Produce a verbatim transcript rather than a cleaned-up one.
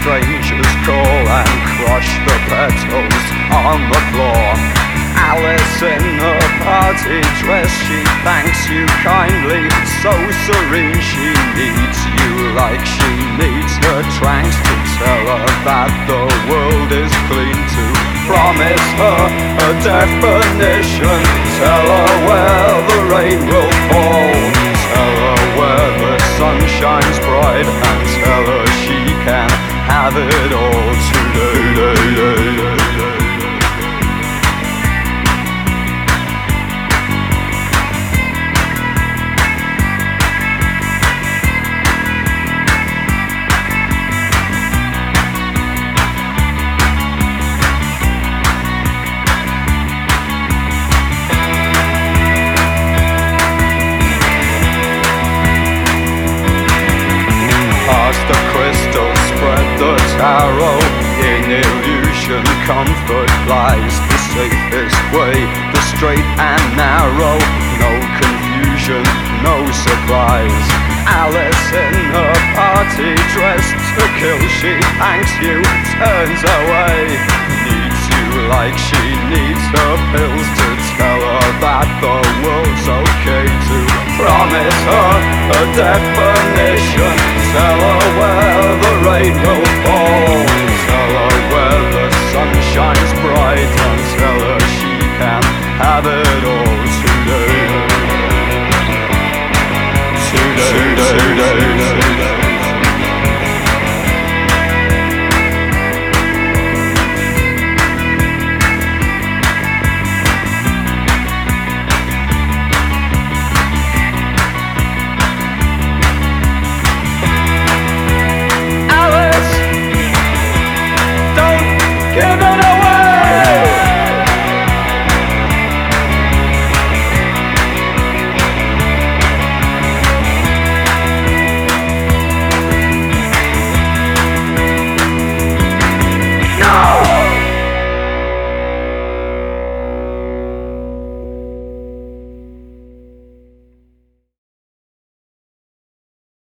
strangers call and crush the petals on the floor. Alice in her party dress, she thanks you kindly, so serene. She needs you like she needs her tranks to tell her that the world is clean. To promise her a definition, tell her where the rain will fall, tell her where the sun shines bright, and tell her she can have it all today. Past the crystal, spread the tarot. In illusion, comfort lies. The safest way, the straight and narrow. No confusion, no surprise. Alice in her party dress to kill, she thanks you, turns away. Needs you like she needs her pills to tell her that the world's okay. To promise her a definition, tell her where the rain will fall, tell her where the sun shines bright, and tell her she can have it all.